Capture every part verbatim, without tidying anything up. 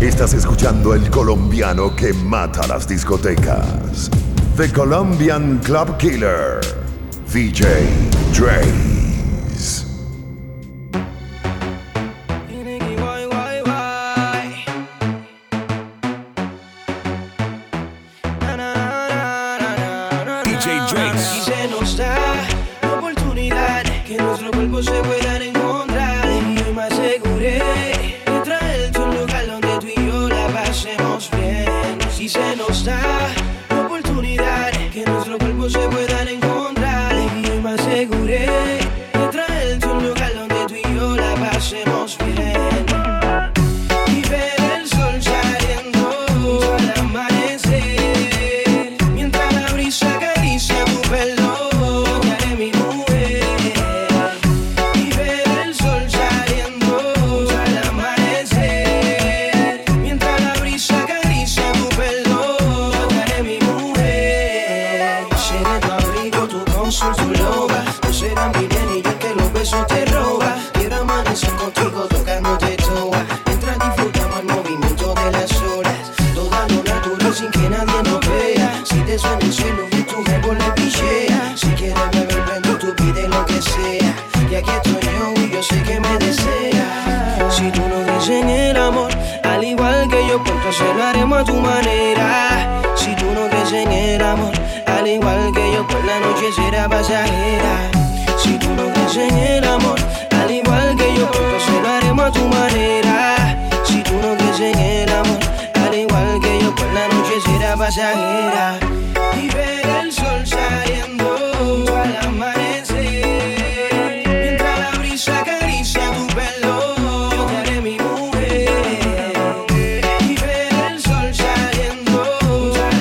Estás escuchando el colombiano que mata las discotecas. The Colombian Club Killer, D J Dre's. D J Dre's. Y se nos da la oportunidad que nuestros cuerpos se puedan encontrar. Y hoy me aseguré de traerte a un lugar donde tú y yo la pasemos bien. Si se nos da la oportunidad que nuestros cuerpos se puedan encontrar. Y hoy me aseguré de traerte a un lugar donde tú y yo la pasemos bien. Y ver el sol saliendo al amanecer, mientras la brisa acaricia tu pelo, te haré mi mujer. Y ver el sol saliendo al amanecer, mientras la brisa acaricia tu pelo, te haré mi mujer. Seré tu abrigo, tu cónsul, tu loba. No será mi bien y yo el que los besos te roba. Quiero amanecer contigo tocándote toda, mientras disfrutamos el movimiento de las olas. Toda lo natural sin que nadie nos vea. Si te suena el cielo y tu mejor le pichea. Si quieres beber prendo, tú pide lo que sea. Y aquí estoy yo y yo sé que me desea. Si tú no crees en el amor, al igual que yo, pues entonces lo haremos a tu manera. Si tú no crees en el amor, al igual que yo, pues la noche será pasajera. Si tú no crees en el amor, al igual que yo, pues entonces lo haremos a tu manera. Si tú no crees en el amor, al igual que yo, pues la noche será pasajera. Y ver el sol saliendo al amanecer, mientras la brisa acaricia tu pelo, yo te haré mi mujer. Y ver el sol saliendo al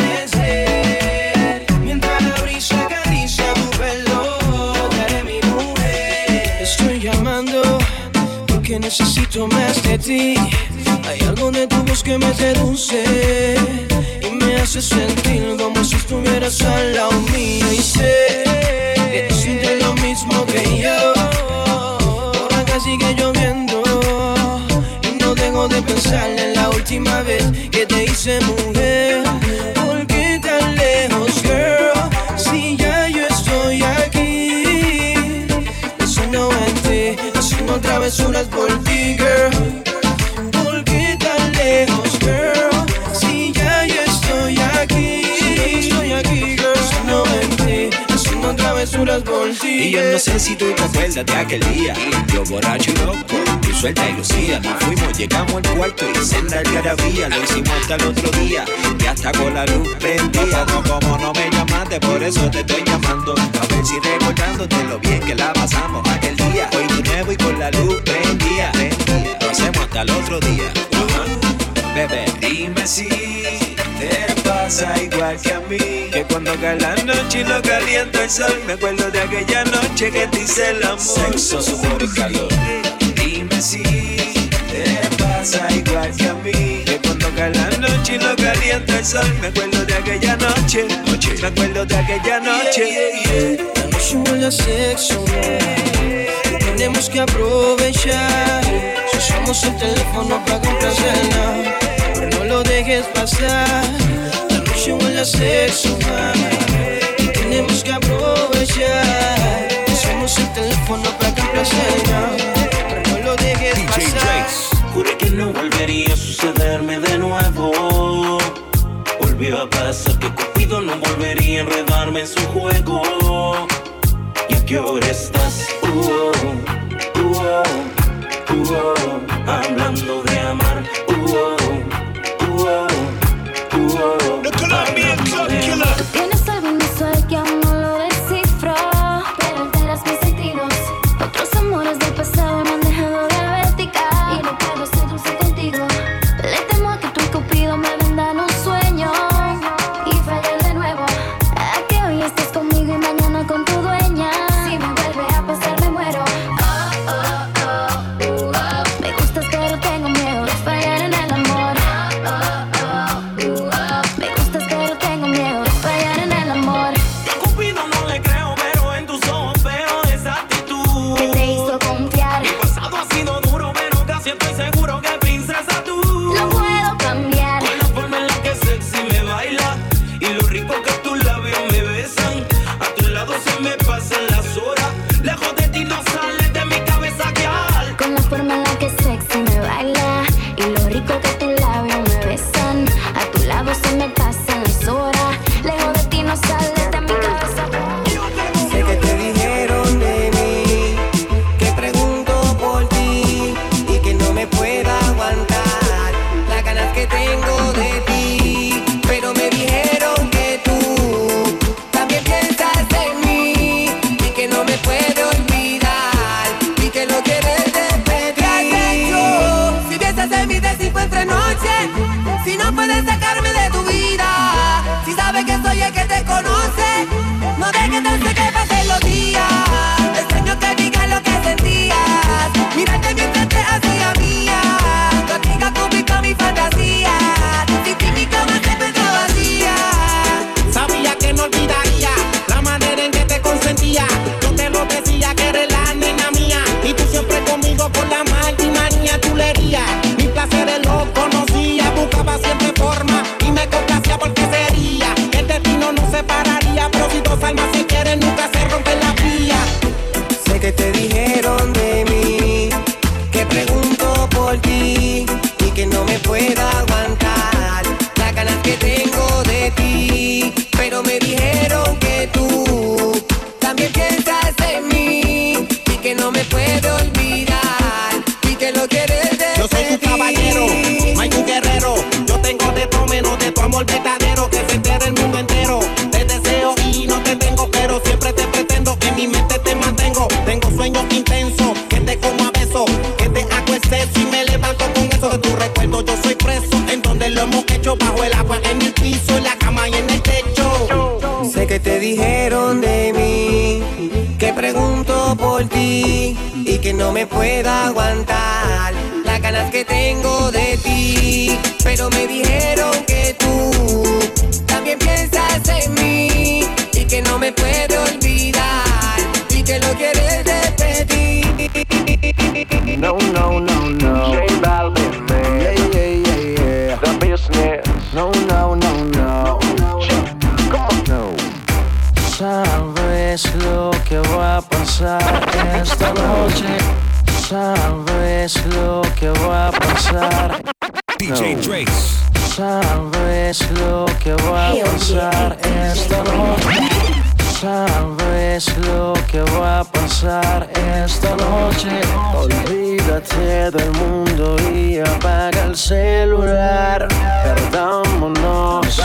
amanecer, mientras la brisa acaricia tu pelo, yo te haré mi mujer. Estoy llamando porque necesito más de ti. Hay algo de tu voz que me seduce y me hace sentir como si estuvieras al lado mío. Y sé que tú sientes lo mismo que yo. Por acá sigue lloviendo y no dejo de pensar en la última vez que te hice mujer. ¿Por qué tan lejos, girl? Si ya yo estoy aquí, pensando en ti, haciendo travesuras por ti, girl. ¿Por qué tan lejos, girl? Si ya yo estoy aquí, estoy aquí, girl, pensando en ti, haciendo travesuras por ti. Y yo no sé si tú te acuerdas de aquel día, yo borracho y loco, tú suelta y lucía. Nos fuimos, llegamos al cuarto y senda algarabía. Lo hicimos hasta el otro día y hasta con la luz prendida. No, como no me llamaste, por eso te estoy llamando, a ver si recordándote lo bien que la pasamos aquel día. Hoy de nuevo y con la luz prendida, prendida. Lo hacemos hasta el otro día. Uh-huh. Bebé, dime si te pasa igual que a mí, que cuando cae la noche y lo calienta el sol, me acuerdo de aquella noche que te hice el amor. Sexo, sudor y calor. Dime si te pasa igual que a mí, que cuando cae la noche y lo calienta el sol, me acuerdo de aquella noche, noche. Me acuerdo de aquella noche. Yeah, yeah, yeah. La noche huele a sexo, yeah. Tenemos que aprovechar. Si usamos el teléfono para complacerla, pero no lo dejes pasar. La noche huele a sexo, y tenemos que aprovechar. Si usamos el teléfono para complacerla, pero no lo dejes D J pasar. Dre's. Juré que no volvería a sucederme de nuevo. Volvió a pasar que Cupido no volvería a enredarme en su juego. ¿Y a qué hora estás? Uh, oh, uh, oh, uh, oh, hablando de amar. Uh, oh, uh, oh, uh, oh, The Colombian Club Killer. Tienes algo inusual que aún no lo descifro, pero alteras mis sentidos. Otros amores del pasado me han dejado diabética y no puedo ser dulce contigo. Le temo a que tú y Cupido me vendan un sueño y fallar de nuevo. A que hoy estés conmigo y mañana con tu dueña. Si me vuelve a pasar me muero. Oh, oh, oh, uh, oh. puedes sacarme de tu vida. Si sabes que soy el que te conoce, no dejes de hacer que pasen los días. Extraño que digas lo que sentías. Mírate mientras te hacía mía. Tu amiga cumplió mi fantasía. Sin ti mi cama siempre está vacía. Sabía que no olvidaría la manera en que te consentía. Yo te lo decía que eres la nena mía. Y tú siempre conmigo por la manía chulería. Mis placeres los conocía. Buscaba siempre forma y me complacía porque sería. El destino nos separaría. Pero si dos almas se quieren nunca se rompen la vía. Sé que te dijeron de mí, que pregunto por ti y que no me puedo aguantar las ganas que tengo de ti. Pero me dijeron que tú también piensas en mí y que no me puedo olvidar y que lo quieres de Yo soy tu caballero, no hay un guerrero. Yo tengo de todo menos de tu amor verdadero. Que se entere el mundo entero. Te deseo y no te tengo, pero siempre te pretendo. En mi mente te mantengo. Tengo sueños intensos, que te como a beso, que te hago exceso y me levanto con eso de tu recuerdo. Yo soy preso en donde lo hemos hecho, bajo el agua, en el piso, en la cama y en el techo. Sé que te dijeron de mí, que pregunto por ti y que no me puedo aguantar las ganas que tengo de ti. Pero me dijeron que tú también piensas en mí y que no me puedo olvidar y que lo quieres repetir. No, no, no, no. J Balvin, man. Yeah, yeah, yeah, yeah. The business. No, no, no, no. Come on, no. Sabes lo que va a pasar esta noche. Sabes lo que va a pasar. D J Drace. Sabes lo que va a pasar esta noche. Sabes lo que va a pasar esta noche. Olvídate del mundo y apaga el celular. Perdámonos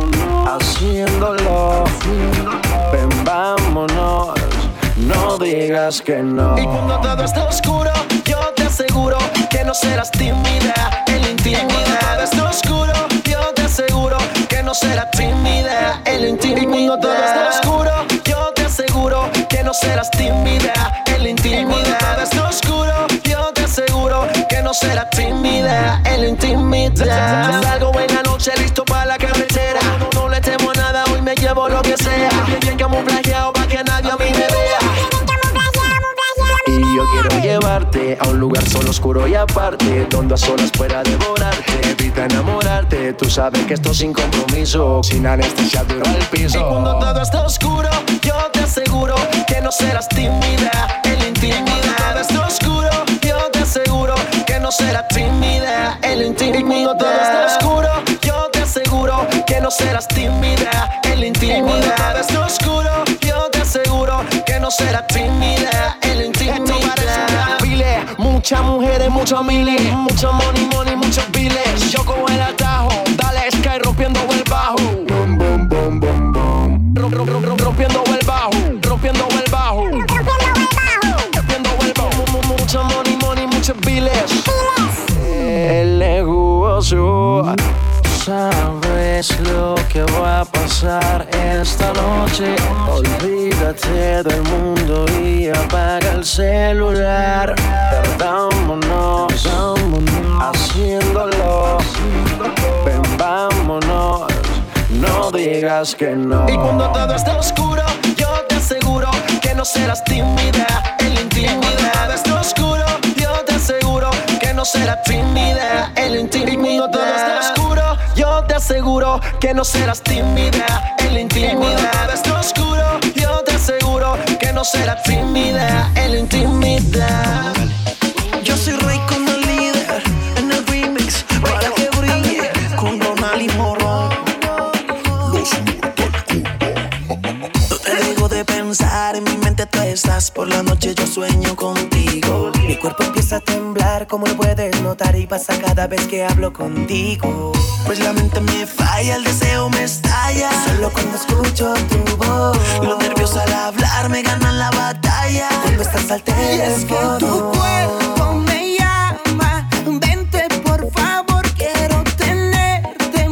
haciéndolo. Ven, vámonos. No digas que no. Y cuando todo está oscuro, yo te aseguro que no serás tímida en la intimidad. Y cuando todo está oscuro, yo te aseguro que no serás tímida en la intimidad. Y cuando todo está oscuro, yo te aseguro que no serás tímida en la intimidad. Y cuando todo está oscuro, yo te aseguro que no serás tímida en la intimidad. Salgo en la noche listo para la carretera. No, no, no le temo a nada, hoy me llevo lo que sea. Bien, bien camuflajeado para que nadie a mí me vea. Y yo quiero llevarte a un lugar solo, oscuro y aparte, donde a solas pueda devorarte. Evita enamorarte, tú sabes que esto sin compromiso, sin anestesia duro al piso. Y cuando todo está oscuro, yo te aseguro que no serás tímida en la intimidad. Y cuando todo está oscuro, yo te aseguro que no serás tímida en la intimidad. Y cuando todo está oscuro, yo te aseguro que no serás tímida en la intimidad. Y cuando todo está oscuro, yo te aseguro que no serás tímida en la intimidad. Muchas mujeres, muchos miles, mucho money, money, muchos biles. Yo cojo el atajo, dale sky rompiendo el bajo. Boom, boom, boom, boom, boom. Ro, ro, ro, ro, rompiendo el bajo, rompiendo el bajo, rompiendo el bajo. Mucho money, money, muchos biles. El negocio. Sabes lo que va a pasar esta noche. Olvídate del mundo y apaga el celular. Perdámonos haciéndolo. Ven, vámonos. No digas que no. Y cuando todo está oscuro, yo te aseguro que no serás tímida en la intimidad. Y cuando todo está oscuro, yo te aseguro que no serás tímida en la intimidad. Y cuando todo está oscuro, yo te aseguro que no serás tímida en la intimidad. Y cuando todo está oscuro, yo te aseguro que no serás tímida en la intimidad. Yo soy Rey con el líder en el remix para que brille con Ronald y Morón. No te dejo de pensar, en mi mente tú estás. Por la noche yo sueño contigo. Mi cuerpo empieza a temblar, como lo puedes notar, y pasa cada vez que hablo contigo. Pues la mente me falla, el deseo me estalla solo cuando escucho tu voz. Los nervios al hablar me ganan la batalla cuando estás al teléfono. Y es que tu cuerpo me llama, vente por favor, quiero tenerte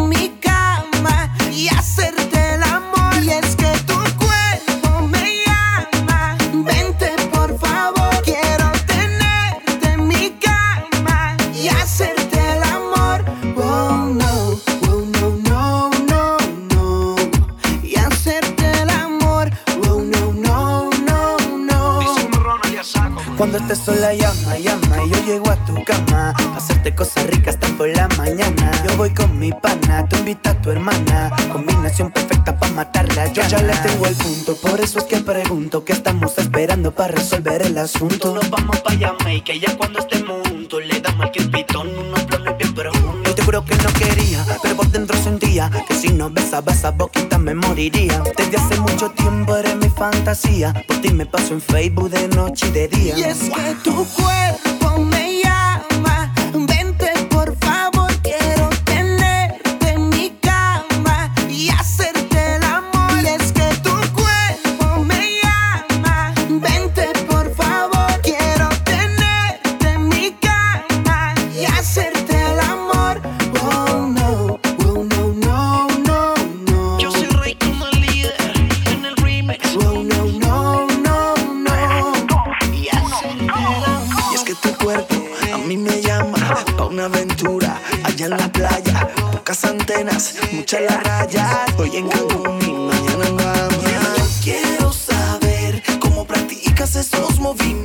Cuando estés sola llama, llama y yo llego a tu cama a hacerte cosas ricas hasta por la mañana. Yo voy con mi pana, tú invita a tu hermana. Combinación perfecta pa' matarla. Yo ya le tengo el punto, por eso es que pregunto ¿qué estamos esperando para resolver el asunto? Nos vamos pa' Jamaica y ya cuando estemos juntos le damos al pitón unos planes bien profundos. Yo te juro que no quería, pero por dentro sentía que si no besaba esa boquita me moriría. Desde hace mucho tiempo eres mi fantasía, por ti me paso en Facebook de noche y de día. Y es que tu cuerpo me llama, vente por favor, quiero tenerte en mi cama y hacerte el amor. Y es que tu cuerpo me llama, vente por favor, quiero tenerte en mi cama y hacerte el amor. Oh no, oh no, no, no, no. Yo soy Rey como el líder en el remix. Oh no, no, no, no. Y hacerte el amor. Y es que tu cuerpo a mí me llama pa' una aventura allá en la playa. Pocas antenas, mucha la raya. Hoy en Cancún y mañana en Bahamas. Yo quiero saber cómo practicas esos movimientos.